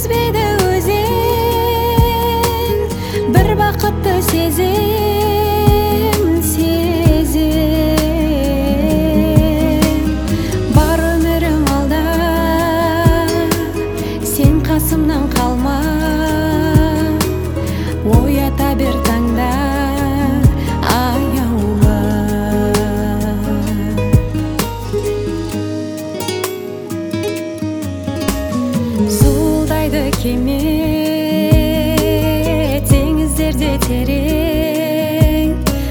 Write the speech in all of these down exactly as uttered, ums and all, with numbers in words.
жеткізбейді өзен бір бақытты сезім, сезім. Бар өмірім алда, сен қасымнан қалма, оята бер таңда аяулы. Зуылдайды кеме теңіздерде терең,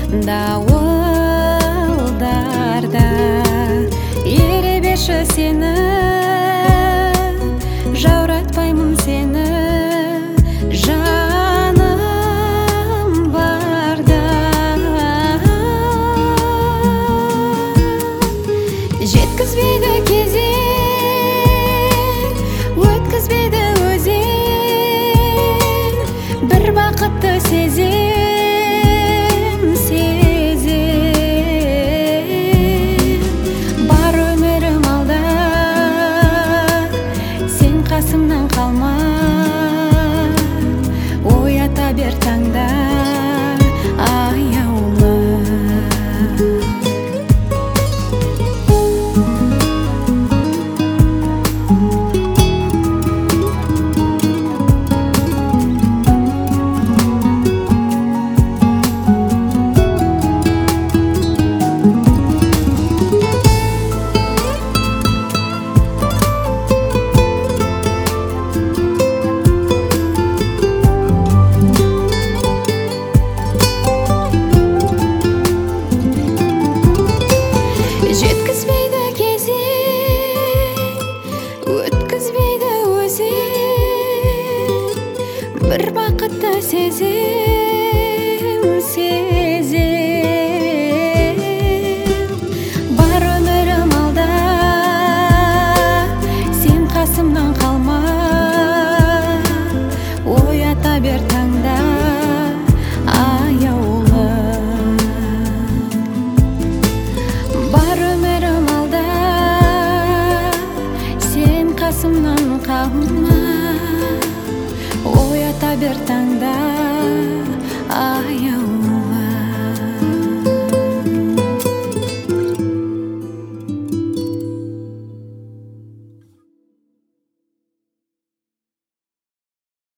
дауылдарда еребеші сені, жауратпаймын сені жаным барда. Жеткізбейді кезең, өткізбейді өзен бір бақытты сезім, сезім. Бар өмірім алда, сен қасымнан қалма, оята бер таңда аяулы. Жеткізбейді кезең, өткізбейді өзен бір бақытты сезім, сезім. Бар өмірім алда, сен қасымнан қалма, оята бер таңда аяулы. Бар өмірім алда, сен қасымнан қалма, оята бер таңда